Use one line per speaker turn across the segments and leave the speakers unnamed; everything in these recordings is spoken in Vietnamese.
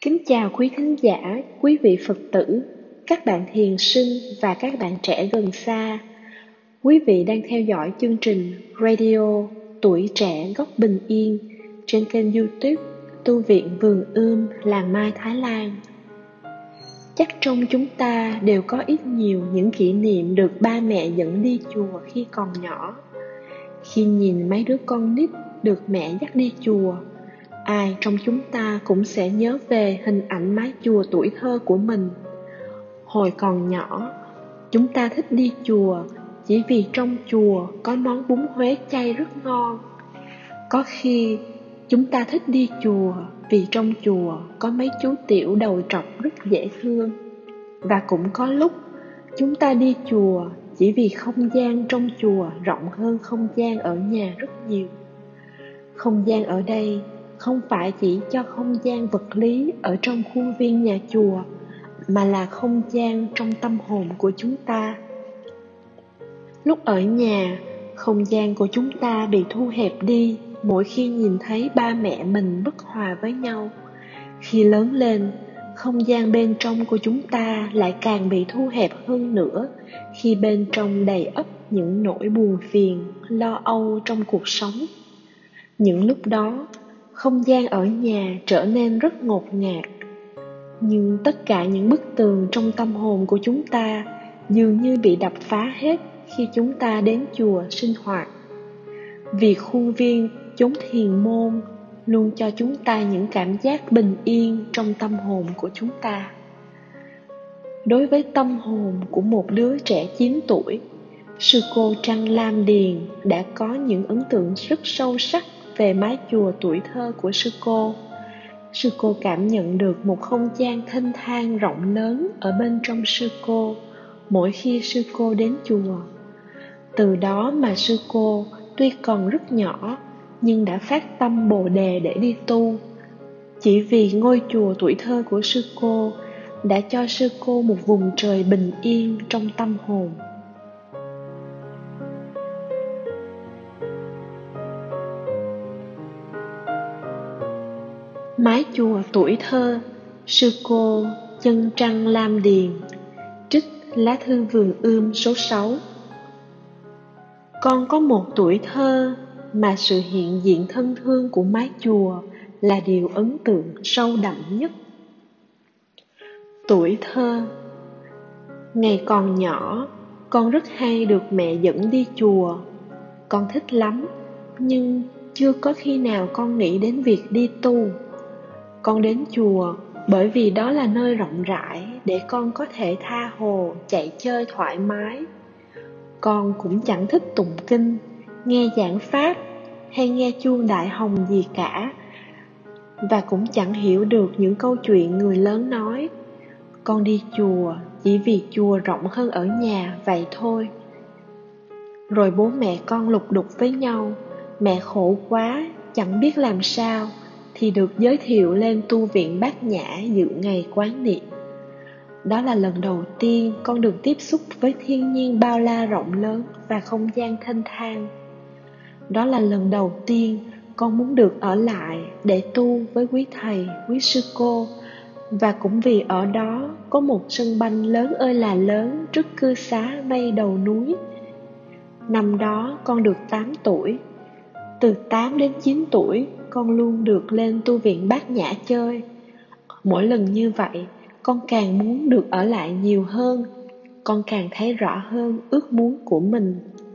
Kính chào quý thính giả, quý vị Phật tử, các bạn thiền sinh và các bạn trẻ gần xa. Quý vị đang theo dõi chương trình Radio Tuổi Trẻ Góc Bình Yên trên kênh YouTube Tu viện Vườn Ươm, Làng Mai, Thái Lan. Chắc trong chúng ta đều có ít nhiều những kỷ niệm được ba mẹ dẫn đi chùa khi còn nhỏ. Khi nhìn mấy đứa con nít được mẹ dắt đi chùa, ai trong chúng ta cũng sẽ nhớ về hình ảnh mái chùa tuổi thơ của mình. Hồi còn nhỏ, chúng ta thích đi chùa chỉ vì trong chùa có món bún Huế chay rất ngon. Có khi chúng ta thích đi chùa vì trong chùa có mấy chú tiểu đầu trọc rất dễ thương. Và cũng có lúc chúng ta đi chùa chỉ vì không gian trong chùa rộng hơn không gian ở nhà rất nhiều. Không gian ở đây không phải chỉ cho không gian vật lý ở trong khuôn viên nhà chùa, mà là không gian trong tâm hồn của chúng ta. Lúc ở nhà, không gian của chúng ta bị thu hẹp đi mỗi khi nhìn thấy ba mẹ mình bất hòa với nhau. Khi lớn lên, không gian bên trong của chúng ta lại càng bị thu hẹp hơn nữa khi bên trong đầy ắp những nỗi buồn phiền, lo âu trong cuộc sống. Những lúc đó, không gian ở nhà trở nên rất ngột ngạt. Nhưng tất cả những bức tường trong tâm hồn của chúng ta dường như bị đập phá hết khi chúng ta đến chùa sinh hoạt. Vì khuôn viên chốn thiền môn luôn cho chúng ta những cảm giác bình yên trong tâm hồn của chúng ta. Đối với tâm hồn của một đứa trẻ 9 tuổi, sư cô Trăng Lam Điền đã có những ấn tượng rất sâu sắc về mái chùa tuổi thơ của sư cô. Sư cô cảm nhận được một không gian thênh thang rộng lớn ở bên trong sư cô mỗi khi sư cô đến chùa. Từ đó mà sư cô tuy còn rất nhỏ nhưng đã phát tâm Bồ Đề để đi tu. Chỉ vì ngôi chùa tuổi thơ của sư cô đã cho sư cô một vùng trời bình yên trong tâm hồn. Mái chùa tuổi thơ, sư cô Chân Trăng Lam Điền. Trích lá thư Vườn Ươm số 6. Con có một tuổi thơ mà sự hiện diện thân thương của mái chùa là điều ấn tượng sâu đậm nhất. Tuổi thơ. Ngày còn nhỏ, con rất hay được mẹ dẫn đi chùa. Con thích lắm, nhưng chưa có khi nào con nghĩ đến việc đi tu. Con đến chùa bởi vì đó là nơi rộng rãi để con có thể tha hồ chạy chơi thoải mái. Con cũng chẳng thích tụng kinh, nghe giảng pháp hay nghe chuông đại hồng gì cả, và cũng chẳng hiểu được những câu chuyện người lớn nói. Con đi chùa chỉ vì chùa rộng hơn ở nhà vậy thôi. Rồi bố mẹ con lục đục với nhau, mẹ khổ quá, chẳng biết làm sao, thì được giới thiệu lên tu viện Bát Nhã dự ngày quán niệm. Đó là lần đầu tiên con được tiếp xúc với thiên nhiên bao la rộng lớn và không gian thênh thang. Đó là lần đầu tiên con muốn được ở lại để tu với quý thầy, quý sư cô, và cũng vì ở đó có một sân banh lớn ơi là lớn trước cư xá mây đầu núi. Năm đó con được 8 tuổi. Từ 8 đến 9 tuổi, con luôn được lên tu viện Bát Nhã chơi. Mỗi lần như vậy, con càng muốn được ở lại nhiều hơn. Con càng thấy rõ hơn ước muốn của mình.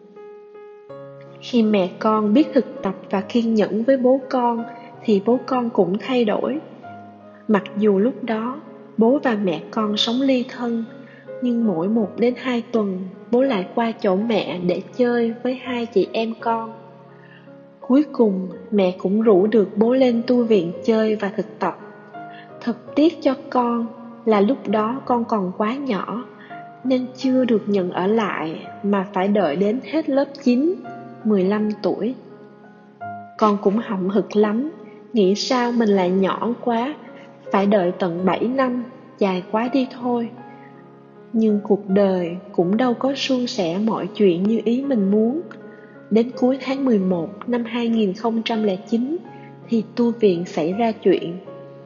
Khi mẹ con biết thực tập và kiên nhẫn với bố con, thì bố con cũng thay đổi. Mặc dù lúc đó, bố và mẹ con sống ly thân, nhưng mỗi 1 đến 2 tuần, bố lại qua chỗ mẹ để chơi với 2 chị em con. Cuối cùng, mẹ cũng rủ được bố lên tu viện chơi và thực tập. Thật tiếc cho con là lúc đó con còn quá nhỏ, nên chưa được nhận ở lại mà phải đợi đến hết lớp 9, 15 tuổi. Con cũng hậm hực lắm, nghĩ sao mình lại nhỏ quá, phải đợi tận 7 năm, dài quá đi thôi. Nhưng cuộc đời cũng đâu có suôn sẻ mọi chuyện như ý mình muốn. Đến cuối tháng 11 năm 2009 thì tu viện xảy ra chuyện.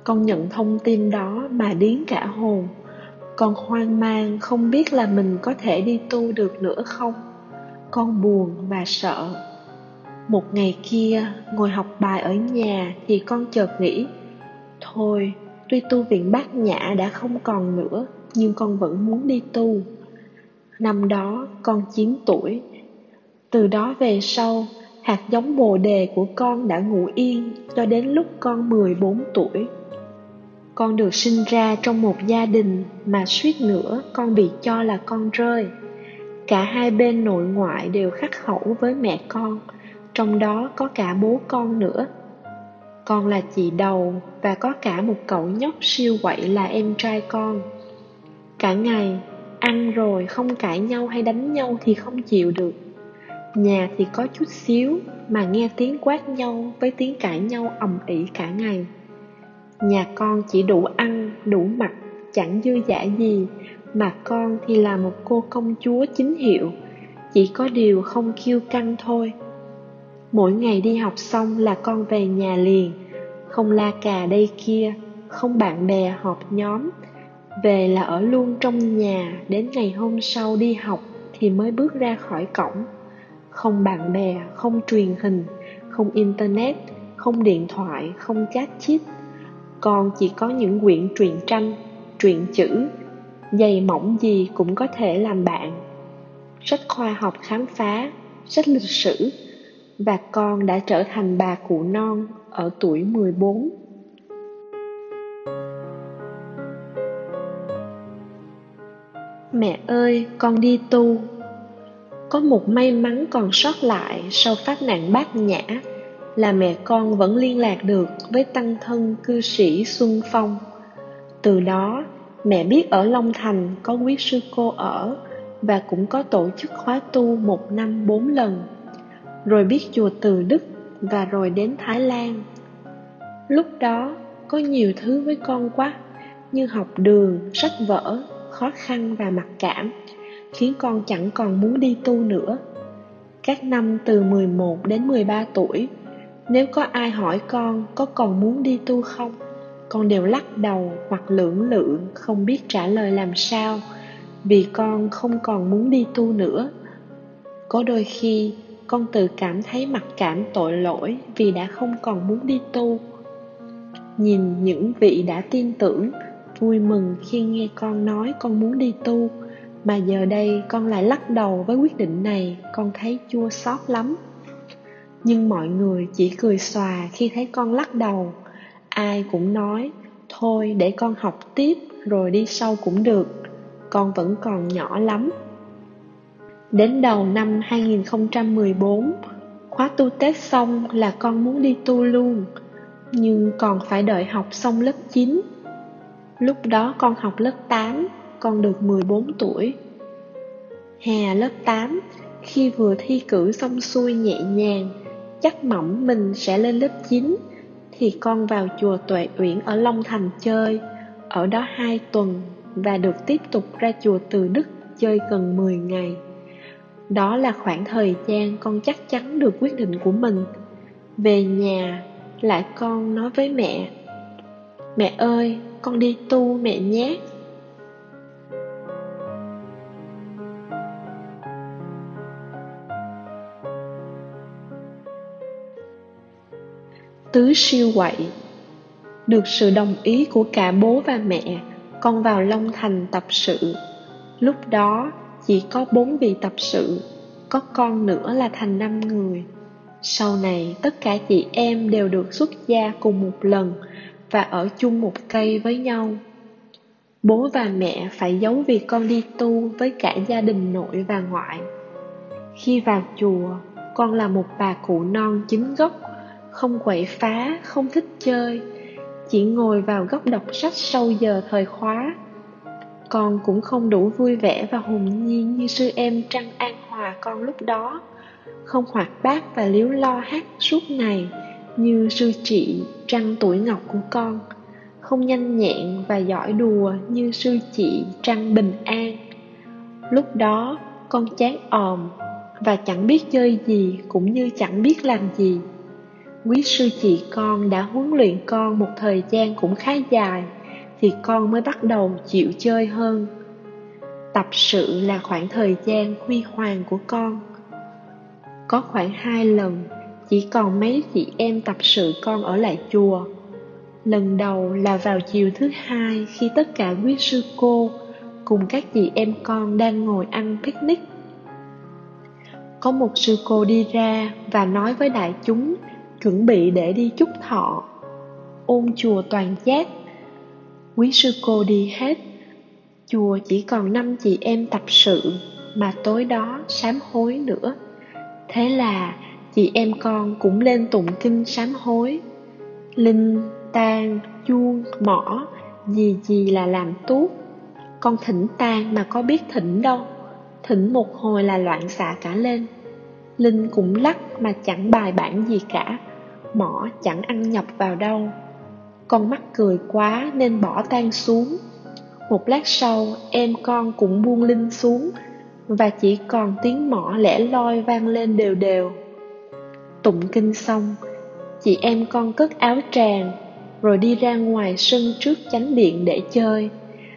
Con nhận thông tin đó mà điếng cả hồn. Con hoang mang không biết là mình có thể đi tu được nữa không. Con buồn và sợ. Một ngày kia, ngồi học bài ở nhà thì con chợt nghĩ, thôi, tuy tu viện Bát Nhã đã không còn nữa, nhưng con vẫn muốn đi tu. Năm đó, con 9 tuổi. Từ đó về sau, hạt giống bồ đề của con đã ngủ yên cho đến lúc con 14 tuổi. Con được sinh ra trong một gia đình mà suýt nữa con bị cho là con rơi. Cả hai bên nội ngoại đều khắc khẩu với mẹ con, trong đó có cả bố con nữa. Con là chị đầu và có cả một cậu nhóc siêu quậy là em trai con. Cả ngày, ăn rồi không cãi nhau hay đánh nhau thì không chịu được. Nhà thì có chút xíu mà nghe tiếng quát nhau với tiếng cãi nhau ầm ĩ cả ngày. Nhà con chỉ đủ ăn, đủ mặc, chẳng dư dả gì, mà con thì là một cô công chúa chính hiệu, chỉ có điều không kiêu căng thôi. Mỗi ngày đi học xong là con về nhà liền, không la cà đây kia, không bạn bè họp nhóm. Về là ở luôn trong nhà, đến ngày hôm sau đi học thì mới bước ra khỏi cổng. Không bạn bè, không truyền hình, không internet, không điện thoại, không chat chít. Con chỉ có những quyển truyện tranh, truyện chữ, dày mỏng gì cũng có thể làm bạn. Sách khoa học khám phá, sách lịch sử, và con đã trở thành bà cụ non ở tuổi 14. Mẹ ơi, con đi tu. Có một may mắn còn sót lại sau phát nạn Bát Nhã là mẹ con vẫn liên lạc được với tăng thân cư sĩ Xuân Phong. Từ đó, mẹ biết ở Long Thành có quý sư cô ở và cũng có tổ chức khóa tu 1 năm 4 lần. Rồi biết chùa Từ Đức và rồi đến Thái Lan. Lúc đó, có nhiều thứ với con quá, như học đường, sách vở, khó khăn và mặc cảm, khiến con chẳng còn muốn đi tu nữa. Các năm từ 11 đến 13 tuổi, nếu có ai hỏi con có còn muốn đi tu không, con đều lắc đầu hoặc lưỡng lự không biết trả lời làm sao, vì con không còn muốn đi tu nữa. Có đôi khi, con tự cảm thấy mặc cảm tội lỗi vì đã không còn muốn đi tu. Nhìn những vị đã tin tưởng, vui mừng khi nghe con nói con muốn đi tu, mà giờ đây con lại lắc đầu với quyết định này, con thấy chua xót lắm. Nhưng mọi người chỉ cười xòa khi thấy con lắc đầu. Ai cũng nói, thôi để con học tiếp rồi đi sau cũng được, con vẫn còn nhỏ lắm. Đến đầu năm 2014, khóa tu Tết xong là con muốn đi tu luôn, nhưng còn phải đợi học xong lớp 9. Lúc đó con học lớp 8, con được 14 tuổi. Hè lớp 8, khi vừa thi cử xong xuôi nhẹ nhàng, chắc mỏng mình sẽ lên lớp 9, thì con vào chùa Tuệ Uyển ở Long Thành chơi, ở đó 2 tuần và được tiếp tục ra chùa Từ Đức chơi gần 10 ngày. Đó là khoảng thời gian con chắc chắn được quyết định của mình. Về nhà, lại con nói với mẹ, mẹ ơi, con đi tu mẹ nhé. Tứ siêu quậy. Được sự đồng ý của cả bố và mẹ, con vào Long Thành tập sự. Lúc đó chỉ có 4 vị tập sự, có con nữa là thành 5 người. Sau này tất cả chị em đều được xuất gia cùng một lần và ở chung một cây với nhau. Bố và mẹ phải giấu việc con đi tu với cả gia đình nội và ngoại. Khi vào chùa, con là một bà cụ non chính gốc, không quậy phá, không thích chơi, chỉ ngồi vào góc đọc sách sau giờ thời khóa. Con cũng không đủ vui vẻ và hồn nhiên như sư em Trăng An Hòa con lúc đó, không hoạt bát và líu lo hát suốt ngày như sư chị Trăng Tuổi Ngọc của con, không nhanh nhẹn và giỏi đùa như sư chị Trăng Bình An. Lúc đó con chán òm và chẳng biết chơi gì cũng như chẳng biết làm gì. Quý sư chị con đã huấn luyện con một thời gian cũng khá dài thì con mới bắt đầu chịu chơi hơn. Tập sự là khoảng thời gian huy hoàng của con. Có khoảng 2 lần chỉ còn mấy chị em tập sự con ở lại chùa. Lần đầu là vào chiều thứ hai khi tất cả quý sư cô cùng các chị em con đang ngồi ăn picnic. Có một sư cô đi ra và nói với đại chúng chuẩn bị để đi chúc thọ. Ôn chùa toàn giác. Quý sư cô đi hết. Chùa chỉ còn 5 chị em tập sự mà tối đó sám hối nữa. Thế là chị em con cũng lên tụng kinh sám hối. Linh, tang, chuông, mõ, gì là làm tuốt. Con thỉnh tang mà có biết thỉnh đâu. Thỉnh một hồi là loạn xạ cả lên. Linh cũng lắc mà chẳng bài bản gì cả. Mõ chẳng ăn nhập vào đâu. Con mắc cười quá nên bỏ tang xuống. Một lát sau em con cũng buông Linh xuống và chỉ còn tiếng mõ lẻ loi vang lên đều đều. Tụng kinh xong, chị em con cất áo tràng rồi đi ra ngoài sân trước chánh điện để chơi.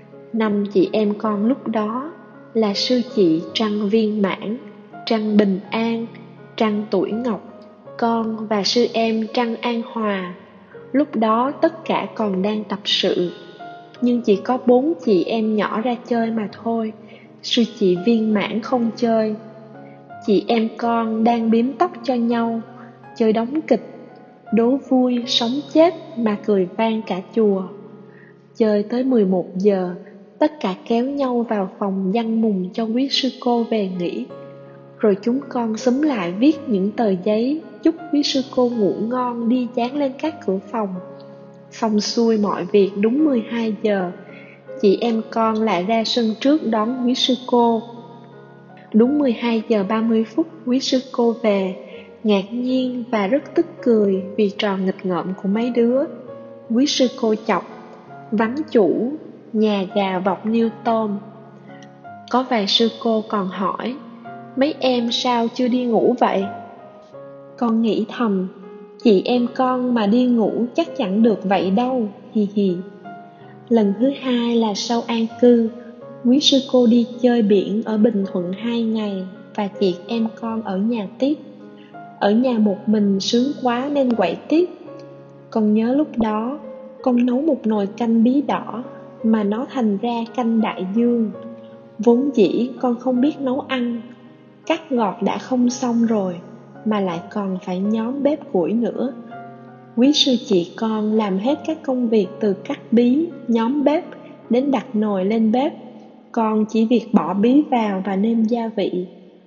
5 chị em con lúc đó là sư chị Trăng Viên Mãn, Trăng Bình An, Trăng Tuổi Ngọc, con và sư em Trăng An Hòa. Lúc đó tất cả còn đang tập sự, nhưng chỉ có 4 chị em nhỏ ra chơi mà thôi. Sư chị Viên Mãn không chơi. Chị em con đang bím tóc cho nhau, chơi đóng kịch, đố vui sống chết mà cười vang cả chùa. Chơi tới 11 giờ, tất cả kéo nhau vào phòng giăng mùng cho quý sư cô về nghỉ. Rồi chúng con xúm lại viết những tờ giấy chúc quý sư cô ngủ ngon đi dán lên các cửa phòng. Xong xuôi mọi việc đúng 12 giờ, chị em con lại ra sân trước đón quý sư cô. Đúng 12 giờ 30 phút quý sư cô về, ngạc nhiên và rất tức cười vì trò nghịch ngợm của mấy đứa. Quý sư cô chọc: vắng chủ, nhà gà vọc niêu tôm. Có vài sư cô còn hỏi: mấy em sao chưa đi ngủ vậy? Con nghĩ thầm, chị em con mà đi ngủ chắc chẳng được vậy đâu, hì hì. Lần thứ hai là sau an cư, quý sư cô đi chơi biển ở Bình Thuận 2 ngày và chị em con ở nhà tiếp. Ở nhà một mình sướng quá nên quậy tiếp. Con nhớ lúc đó con nấu một nồi canh bí đỏ mà nó thành ra canh đại dương. Vốn dĩ con không biết nấu ăn, cắt gọt đã không xong rồi mà lại còn phải nhóm bếp củi nữa. Quý sư chị con làm hết các công việc từ cắt bí, nhóm bếp đến đặt nồi lên bếp. Con chỉ việc bỏ bí vào và nêm gia vị.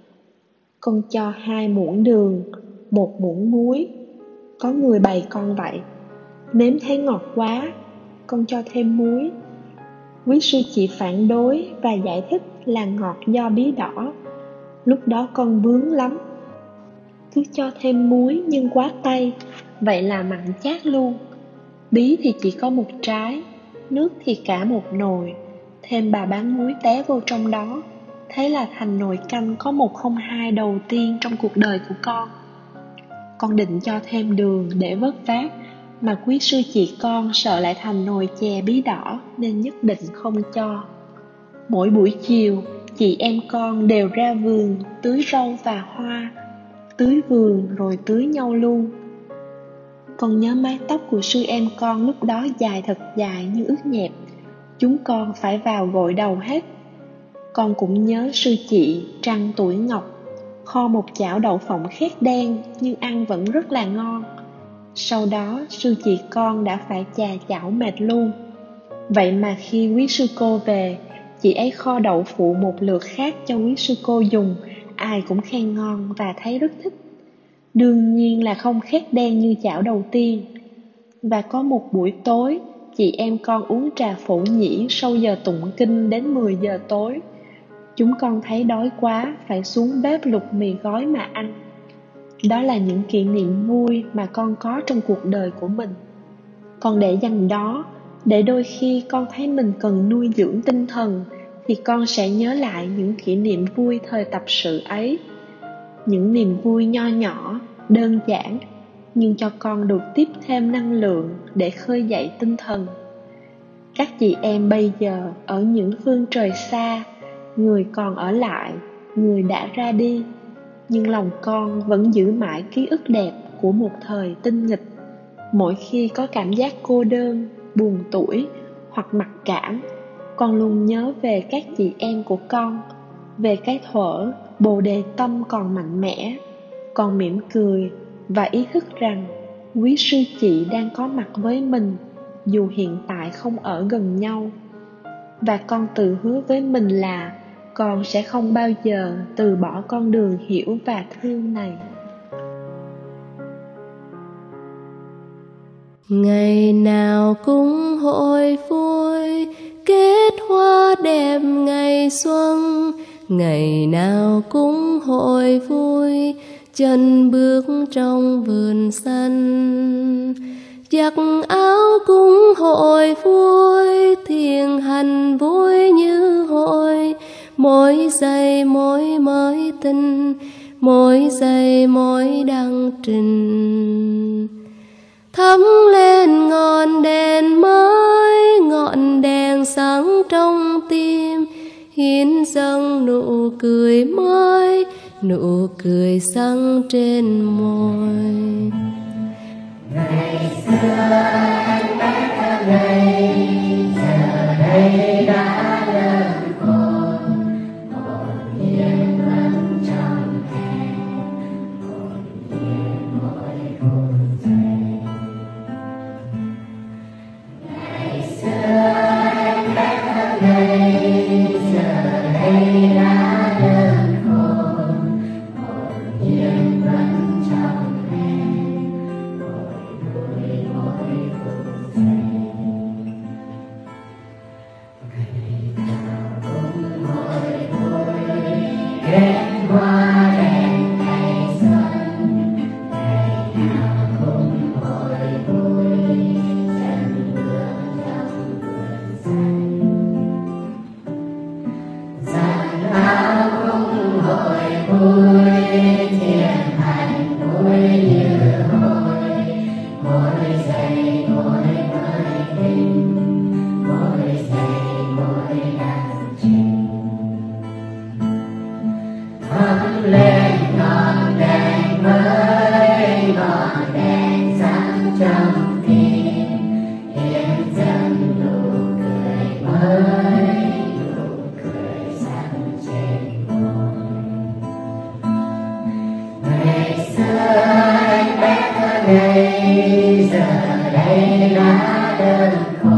Con cho 2 muỗng đường, 1 muỗng muối. Có người bày con vậy. Nếm thấy ngọt quá, con cho thêm muối. Quý sư chị phản đối và giải thích là ngọt do bí đỏ. Lúc đó con bướng lắm. Cứ cho thêm muối nhưng quá tay, vậy là mặn chát luôn. Bí thì chỉ có 1 trái, nước thì cả 1 nồi, thêm bà bán muối té vô trong đó. Thế là thành nồi canh có 102 đầu tiên trong cuộc đời của con. Con định cho thêm đường để vớt vát, mà quý sư chị con sợ lại thành nồi chè bí đỏ nên nhất định không cho. Mỗi buổi chiều, chị em con đều ra vườn tưới rau và hoa, tưới vườn rồi tưới nhau luôn. Con nhớ mái tóc của sư em con lúc đó dài thật dài như ướt nhẹp. Chúng con phải vào gội đầu hết. Con cũng nhớ sư chị Trăng Tuổi Ngọc kho một chảo đậu phộng khét đen nhưng ăn vẫn rất là ngon. Sau đó sư chị con đã phải chà chảo mệt luôn. Vậy mà khi quý sư cô về, chị ấy kho đậu phụ một lượt khác cho quý sư cô dùng. Ai cũng khen ngon và thấy rất thích. Đương nhiên là không khét đen như chảo đầu tiên. Và có một buổi tối, chị em con uống trà phổ nhĩ sau giờ tụng kinh đến 10 giờ tối. Chúng con thấy đói quá, phải xuống bếp luộc mì gói mà ăn. Đó là những kỷ niệm vui mà con có trong cuộc đời của mình. Con để dành đó, để đôi khi con thấy mình cần nuôi dưỡng tinh thần, thì con sẽ nhớ lại những kỷ niệm vui thời tập sự ấy. Những niềm vui nho nhỏ, đơn giản, nhưng cho con được tiếp thêm năng lượng để khơi dậy tinh thần. Các chị em bây giờ ở những phương trời xa, người còn ở lại, người đã ra đi, nhưng lòng con vẫn giữ mãi ký ức đẹp của một thời tinh nghịch. Mỗi khi có cảm giác cô đơn, buồn tủi hoặc mặc cảm, con luôn nhớ về các chị em của con, về cái thuở bồ đề tâm còn mạnh mẽ. Con mỉm cười và ý thức rằng quý sư chị đang có mặt với mình, dù hiện tại không ở gần nhau. Và con tự hứa với mình là con sẽ không bao giờ từ bỏ con đường hiểu và thương này.
Ngày nào cũng hội vui, kết hoa đẹp ngày xuân. Ngày nào cũng hội vui, chân bước trong vườn xanh. Giặt áo cũng hội vui, thiền hành vui như hội. Mỗi giây mỗi mới tinh, mỗi giây mỗi đăng trình. Thắp lên ngọn đèn mới, ngọn đèn sáng trong tim, hiến dâng nụ cười mới, nụ cười sáng trên môi. Ngày xưa anh bé thơ ngây, giờ đây đã lớn khôn, hồn nhiên vẫn trong em, hồn nhiên mỗi phút giây. Ngày xưa anh bé thơ ngây, giờ đây đã lớn khôn, hồn nhiên vẫn trong em, mỗi vui mỗi phút giây. Ngày nào cũng hội vui, kết hoa đẹp ngày xuân. Ngày nào cũng hội vui, chân bước trong vườn xanh. Giặt áo cũng hội vui, thiền hành vui như hội. Mỗi giây mỗi mới tinh, mỗi giây mỗi đăng trình. Thắp lên ngọn đèn mới, ngọn đèn sáng trong tim, hiến dâng nụ cười mới, nụ cười sáng trên môi. Ngày xưa anh bé thơ ngây, giờ đây đã đơn côi.